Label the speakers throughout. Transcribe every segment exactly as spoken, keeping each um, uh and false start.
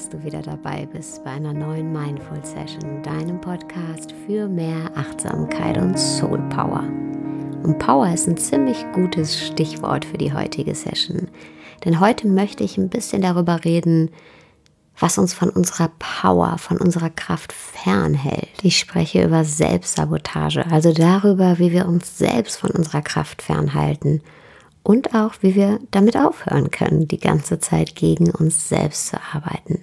Speaker 1: dass du wieder dabei bist bei einer neuen Mindful Session, deinem Podcast für mehr Achtsamkeit und Soul Power. Und Power ist ein ziemlich gutes Stichwort für die heutige Session, denn heute möchte ich ein bisschen darüber reden, was uns von unserer Power, von unserer Kraft fernhält. Ich spreche über Selbstsabotage, also darüber, wie wir uns selbst von unserer Kraft fernhalten und auch, wie wir damit aufhören können, die ganze Zeit gegen uns selbst zu arbeiten.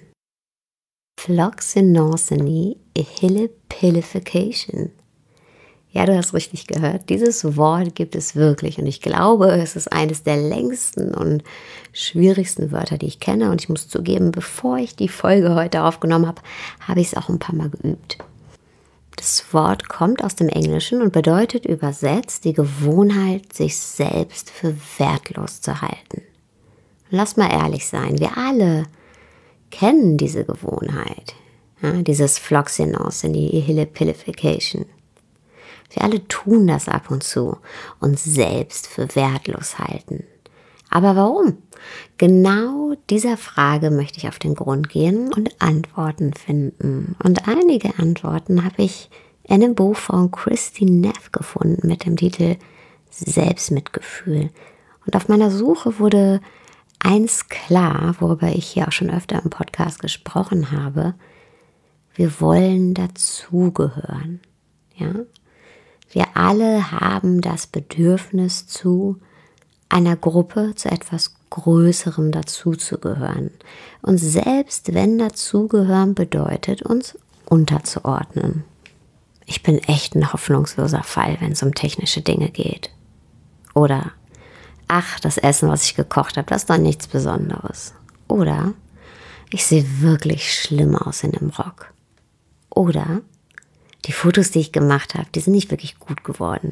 Speaker 1: Floxinoxeny Ehilipilification. Ja, du hast richtig gehört. Dieses Wort gibt es wirklich und ich glaube, es ist eines der längsten und schwierigsten Wörter, die ich kenne. Und ich muss zugeben, bevor ich die Folge heute aufgenommen habe, habe ich es auch ein paar Mal geübt. Das Wort kommt aus dem Englischen und bedeutet übersetzt die Gewohnheit, sich selbst für wertlos zu halten. Lass mal ehrlich sein, wir alle kennen diese Gewohnheit, ja, dieses Floxinoxeny Ehilipilification. Wir alle tun das ab und zu, uns selbst für wertlos halten. Aber warum? Genau dieser Frage möchte ich auf den Grund gehen und Antworten finden. Und einige Antworten habe ich in einem Buch von Kristy Neff gefunden mit dem Titel Selbstmitgefühl. Und auf meiner Suche wurde eins klar, worüber ich hier auch schon öfter im Podcast gesprochen habe. Wir wollen dazugehören, ja? Wir alle haben das Bedürfnis zu einer Gruppe, zu etwas Größerem dazuzugehören. Und selbst wenn dazugehören bedeutet, uns unterzuordnen. Ich bin echt ein hoffnungsloser Fall, wenn es um technische Dinge geht. Oder, ach, das Essen, was ich gekocht habe, das ist doch nichts Besonderes. Oder, ich sehe wirklich schlimm aus in dem Rock. Oder, die Fotos, die ich gemacht habe, die sind nicht wirklich gut geworden.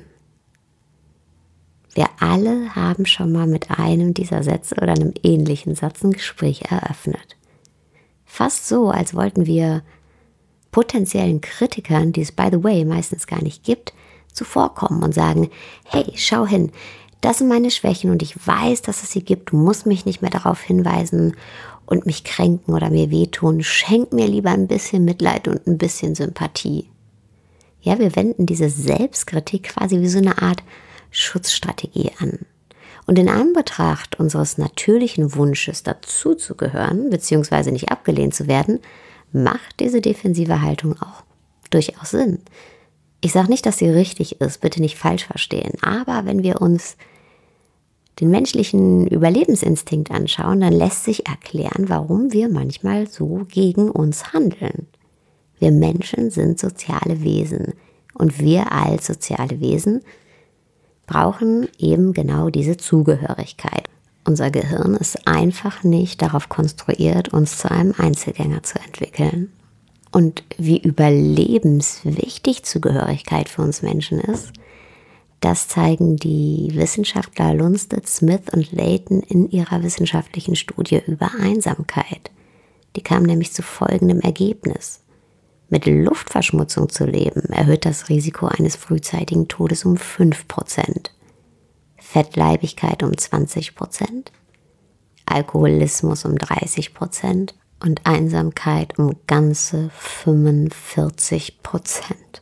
Speaker 1: Wir alle haben schon mal mit einem dieser Sätze oder einem ähnlichen Satz ein Gespräch eröffnet. Fast so, als wollten wir potenziellen Kritikern, die es by the way meistens gar nicht gibt, zuvorkommen und sagen, hey, schau hin, das sind meine Schwächen und ich weiß, dass es sie gibt, du musst mich nicht mehr darauf hinweisen und mich kränken oder mir wehtun, schenk mir lieber ein bisschen Mitleid und ein bisschen Sympathie. Ja, wir wenden diese Selbstkritik quasi wie so eine Art Schutzstrategie an. Und in Anbetracht unseres natürlichen Wunsches dazuzugehören, beziehungsweise nicht abgelehnt zu werden, macht diese defensive Haltung auch durchaus Sinn. Ich sage nicht, dass sie richtig ist, bitte nicht falsch verstehen, aber wenn wir uns den menschlichen Überlebensinstinkt anschauen, dann lässt sich erklären, warum wir manchmal so gegen uns handeln. Wir Menschen sind soziale Wesen und wir als soziale Wesen brauchen eben genau diese Zugehörigkeit. Unser Gehirn ist einfach nicht darauf konstruiert, uns zu einem Einzelgänger zu entwickeln. Und wie überlebenswichtig Zugehörigkeit für uns Menschen ist, das zeigen die Wissenschaftler Lundstedt, Smith und Layton in ihrer wissenschaftlichen Studie über Einsamkeit. Die kamen nämlich zu folgendem Ergebnis. Mit Luftverschmutzung zu leben, erhöht das Risiko eines frühzeitigen Todes um fünf Prozent, Fettleibigkeit um zwanzig Prozent, Alkoholismus um dreißig Prozent und Einsamkeit um ganze fünfundvierzig Prozent.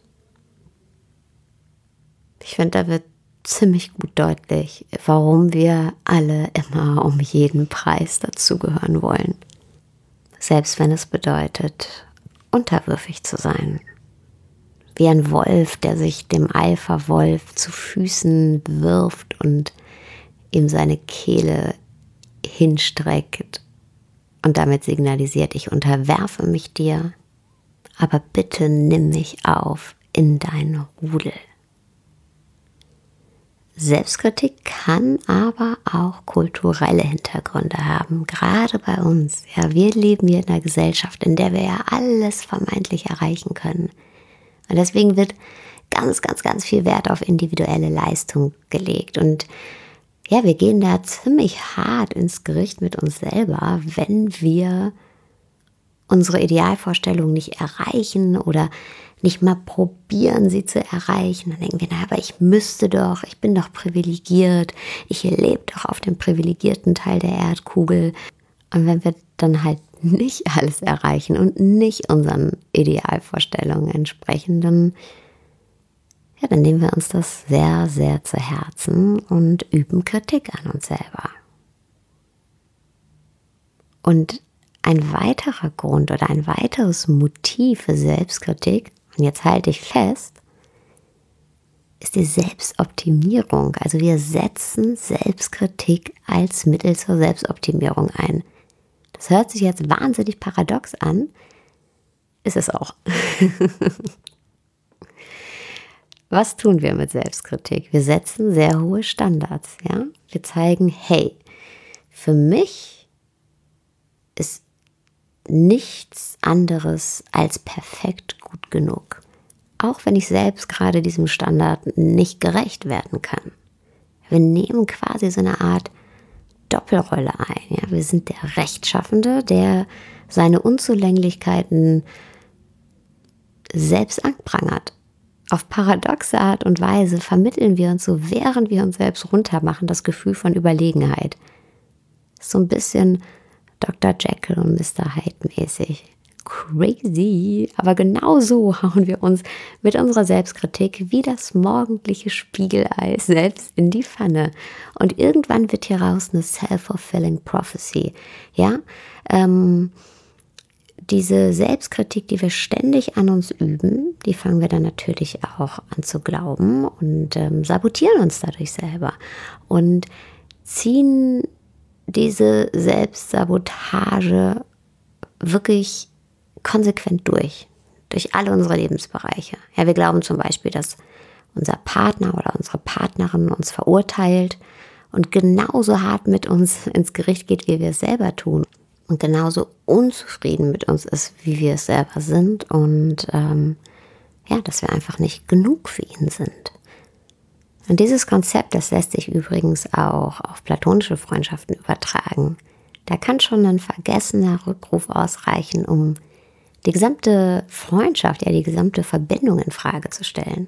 Speaker 1: Ich finde, da wird ziemlich gut deutlich, warum wir alle immer um jeden Preis dazugehören wollen. Selbst wenn es bedeutet, unterwürfig zu sein. Wie ein Wolf, der sich dem Alpha-Wolf zu Füßen wirft und ihm seine Kehle hinstreckt und damit signalisiert, ich unterwerfe mich dir, aber bitte nimm mich auf in dein Rudel. Selbstkritik kann aber auch kulturelle Hintergründe haben, gerade bei uns. Ja, wir leben hier in einer Gesellschaft, in der wir ja alles vermeintlich erreichen können. Und deswegen wird ganz, ganz, ganz viel Wert auf individuelle Leistung gelegt. Und ja, wir gehen da ziemlich hart ins Gericht mit uns selber, wenn wir unsere Idealvorstellung nicht erreichen oder nicht mal probieren, sie zu erreichen. Dann denken wir, na, aber ich müsste doch, ich bin doch privilegiert, ich lebe doch auf dem privilegierten Teil der Erdkugel. Und wenn wir dann halt nicht alles erreichen und nicht unseren Idealvorstellungen entsprechen, dann, ja, dann nehmen wir uns das sehr, sehr zu Herzen und üben Kritik an uns selber. Und ein weiterer Grund oder ein weiteres Motiv für Selbstkritik, und jetzt halte ich fest, ist die Selbstoptimierung. Also wir setzen Selbstkritik als Mittel zur Selbstoptimierung ein. Das hört sich jetzt wahnsinnig paradox an, ist es auch. Was tun wir mit Selbstkritik? Wir setzen sehr hohe Standards. Ja? Wir zeigen, hey, für mich ist nichts anderes als perfekt gut genug. Auch wenn ich selbst gerade diesem Standard nicht gerecht werden kann. Wir nehmen quasi so eine Art Doppelrolle ein. Ja? Wir sind der Rechtschaffende, der seine Unzulänglichkeiten selbst anprangert. Auf paradoxe Art und Weise vermitteln wir uns so, während wir uns selbst runtermachen, das Gefühl von Überlegenheit. So ein bisschen Doktor Jekyll und Mister Hyde mäßig. Crazy, aber genau so hauen wir uns mit unserer Selbstkritik wie das morgendliche Spiegelei selbst in die Pfanne. Und irgendwann wird hieraus eine self-fulfilling prophecy. Ja, ähm, diese Selbstkritik, die wir ständig an uns üben, die fangen wir dann natürlich auch an zu glauben und ähm, sabotieren uns dadurch selber und ziehen diese Selbstsabotage wirklich konsequent durch, durch alle unsere Lebensbereiche. Ja, wir glauben zum Beispiel, dass unser Partner oder unsere Partnerin uns verurteilt und genauso hart mit uns ins Gericht geht, wie wir es selber tun und genauso unzufrieden mit uns ist, wie wir es selber sind und ähm, ja, dass wir einfach nicht genug für ihn sind. Und dieses Konzept, das lässt sich übrigens auch auf platonische Freundschaften übertragen. Da kann schon ein vergessener Rückruf ausreichen, um die gesamte Freundschaft, ja die gesamte Verbindung in Frage zu stellen.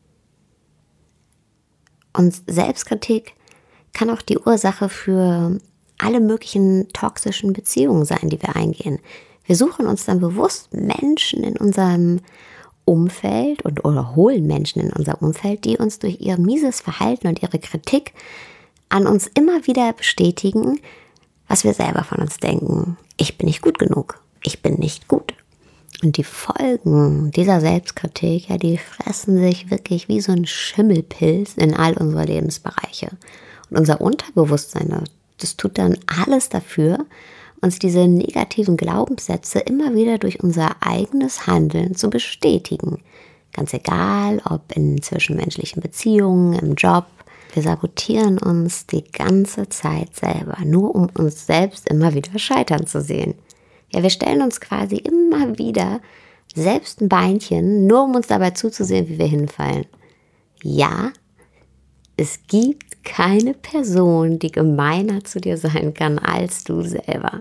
Speaker 1: Und Selbstkritik kann auch die Ursache für alle möglichen toxischen Beziehungen sein, die wir eingehen. Wir suchen uns dann bewusst Menschen in unserem Umfeld und oder holen Menschen in unser Umfeld, die uns durch ihr mieses Verhalten und ihre Kritik an uns immer wieder bestätigen, was wir selber von uns denken. Ich bin nicht gut genug. Ich bin nicht gut. Und die Folgen dieser Selbstkritik, ja, die fressen sich wirklich wie so ein Schimmelpilz in all unsere Lebensbereiche. Und unser Unterbewusstsein, das tut dann alles dafür, uns diese negativen Glaubenssätze immer wieder durch unser eigenes Handeln zu bestätigen. Ganz egal, ob in zwischenmenschlichen Beziehungen, im Job. Wir sabotieren uns die ganze Zeit selber, nur um uns selbst immer wieder scheitern zu sehen. Ja, wir stellen uns quasi immer wieder selbst ein Beinchen, nur um uns dabei zuzusehen, wie wir hinfallen. Ja, es gibt keine Person, die gemeiner zu dir sein kann als du selber.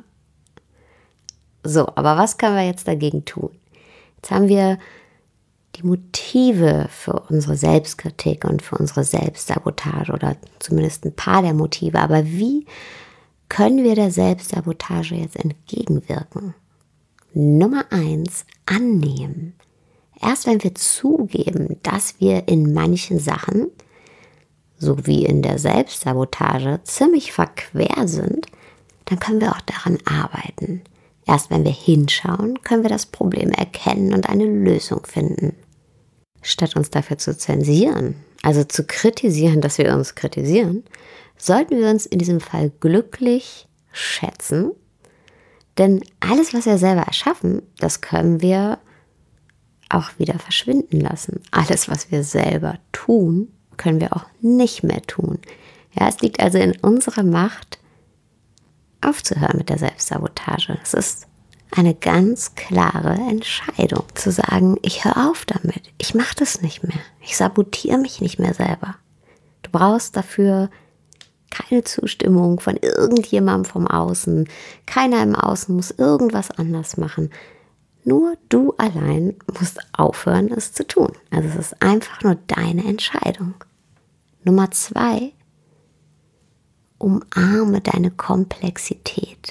Speaker 1: So, aber was können wir jetzt dagegen tun? Jetzt haben wir die Motive für unsere Selbstkritik und für unsere Selbstsabotage oder zumindest ein paar der Motive. Aber wie können wir der Selbstsabotage jetzt entgegenwirken? Nummer eins, annehmen. Erst wenn wir zugeben, dass wir in manchen Sachen, so wie in der Selbstsabotage, ziemlich verquer sind, dann können wir auch daran arbeiten. Erst wenn wir hinschauen, können wir das Problem erkennen und eine Lösung finden. Statt uns dafür zu zensieren, also zu kritisieren, dass wir uns kritisieren, sollten wir uns in diesem Fall glücklich schätzen, denn alles, was wir selber erschaffen, das können wir auch wieder verschwinden lassen. Alles, was wir selber tun, können wir auch nicht mehr tun. Ja, es liegt also in unserer Macht, aufzuhören mit der Selbstsabotage. Es ist eine ganz klare Entscheidung, zu sagen, ich höre auf damit, ich mache das nicht mehr, ich sabotiere mich nicht mehr selber. Du brauchst dafür keine Zustimmung von irgendjemandem vom Außen, keiner im Außen muss irgendwas anders machen. Nur du allein musst aufhören, es zu tun. Also es ist einfach nur deine Entscheidung. Nummer zwei, umarme deine Komplexität.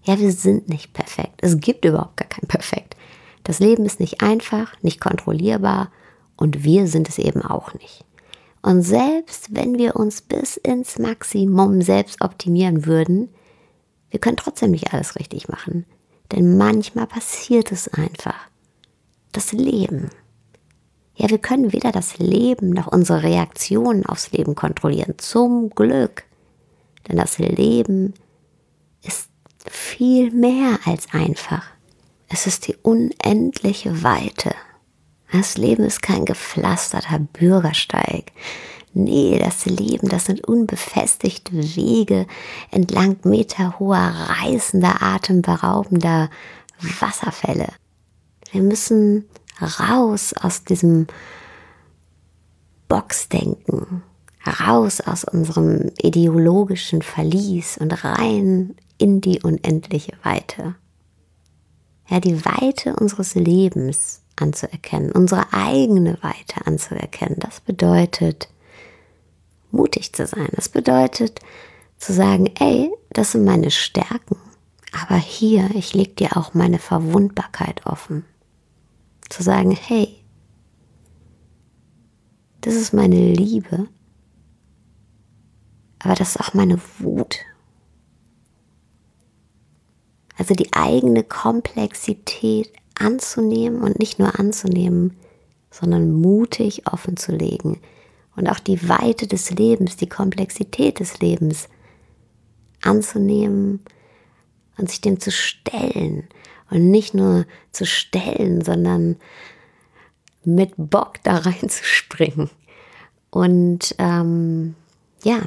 Speaker 1: Ja, wir sind nicht perfekt. Es gibt überhaupt gar kein Perfekt. Das Leben ist nicht einfach, nicht kontrollierbar und wir sind es eben auch nicht. Und selbst wenn wir uns bis ins Maximum selbst optimieren würden, wir können trotzdem nicht alles richtig machen. Denn manchmal passiert es einfach. Das Leben. Ja, wir können weder das Leben noch unsere Reaktionen aufs Leben kontrollieren. Zum Glück. Denn das Leben ist viel mehr als einfach. Es ist die unendliche Weite. Das Leben ist kein gepflasterter Bürgersteig. Nee, das Leben, das sind unbefestigte Wege entlang meterhoher, reißender, atemberaubender Wasserfälle. Wir müssen raus aus diesem Boxdenken, raus aus unserem ideologischen Verlies und rein in die unendliche Weite. Ja, die Weite unseres Lebens anzuerkennen, unsere eigene Weite anzuerkennen, das bedeutet, mutig zu sein. Das bedeutet, zu sagen, ey, das sind meine Stärken, aber hier, ich lege dir auch meine Verwundbarkeit offen. Zu sagen, hey, das ist meine Liebe, aber das ist auch meine Wut. Also die eigene Komplexität anzunehmen und nicht nur anzunehmen, sondern mutig offen zu legen und auch die Weite des Lebens, die Komplexität des Lebens anzunehmen und sich dem zu stellen und nicht nur zu stellen, sondern mit Bock da reinzuspringen. Und ähm, ja,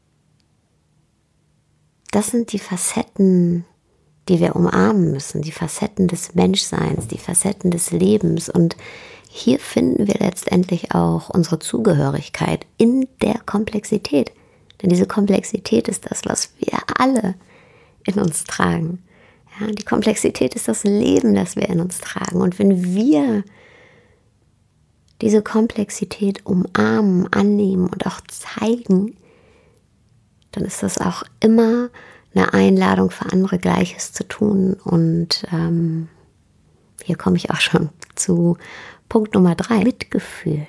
Speaker 1: das sind die Facetten, die wir umarmen müssen, die Facetten des Menschseins, die Facetten des Lebens. Und hier finden wir letztendlich auch unsere Zugehörigkeit in der Komplexität. Denn diese Komplexität ist das, was wir alle in uns tragen. Ja, die Komplexität ist das Leben, das wir in uns tragen. Und wenn wir diese Komplexität umarmen, annehmen und auch zeigen, dann ist das auch immer eine Einladung für andere, Gleiches zu tun. Und ähm, hier komme ich auch schon zu Punkt Nummer drei, Mitgefühl.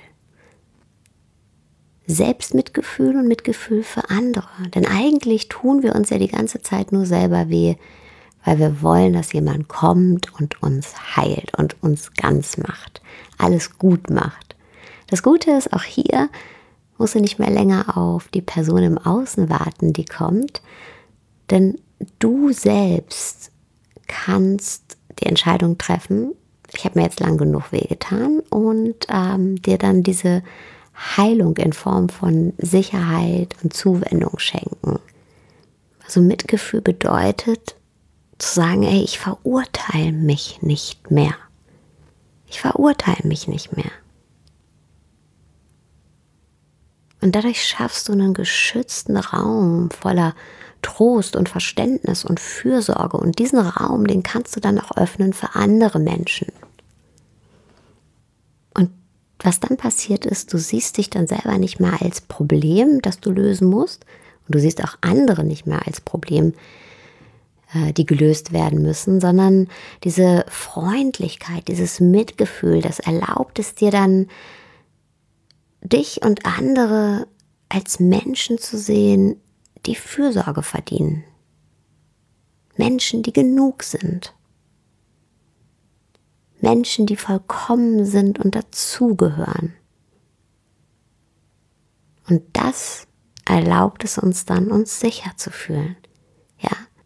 Speaker 1: Selbstmitgefühl und Mitgefühl für andere. Denn eigentlich tun wir uns ja die ganze Zeit nur selber weh, weil wir wollen, dass jemand kommt und uns heilt und uns ganz macht, alles gut macht. Das Gute ist, auch hier musst du nicht mehr länger auf die Person im Außen warten, die kommt, denn du selbst kannst die Entscheidung treffen, ich habe mir jetzt lang genug wehgetan und ähm, dir dann diese Heilung in Form von Sicherheit und Zuwendung schenken. Also Mitgefühl bedeutet zu sagen, ey, ich verurteile mich nicht mehr. Ich verurteile mich nicht mehr. Und dadurch schaffst du einen geschützten Raum voller Trost und Verständnis und Fürsorge. Und diesen Raum, den kannst du dann auch öffnen für andere Menschen. Und was dann passiert ist, du siehst dich dann selber nicht mehr als Problem, das du lösen musst. Und du siehst auch andere nicht mehr als Problem, äh, die gelöst werden müssen, sondern diese Freundlichkeit, dieses Mitgefühl, das erlaubt es dir dann, dich und andere als Menschen zu sehen, die Fürsorge verdienen. Menschen, die genug sind. Menschen, die vollkommen sind und dazugehören. Und das erlaubt es uns dann, uns sicher zu fühlen. Ja?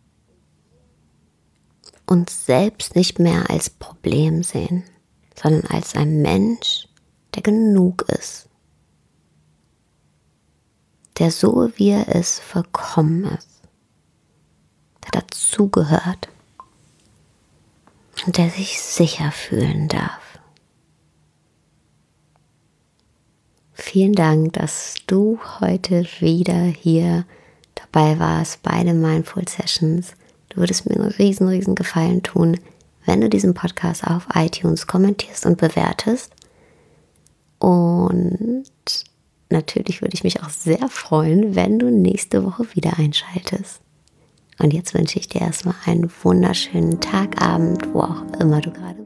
Speaker 1: Uns selbst nicht mehr als Problem sehen, sondern als ein Mensch, der genug ist. Der so wie er ist, vollkommen ist, der dazugehört und der sich sicher fühlen darf. Vielen Dank, dass du heute wieder hier dabei warst bei den Mindful Sessions. Du würdest mir einen riesen, riesen Gefallen tun, wenn du diesen Podcast auf iTunes kommentierst und bewertest. Und natürlich würde ich mich auch sehr freuen, wenn du nächste Woche wieder einschaltest. Und jetzt wünsche ich dir erstmal einen wunderschönen Tag, Abend, wo auch immer du gerade bist.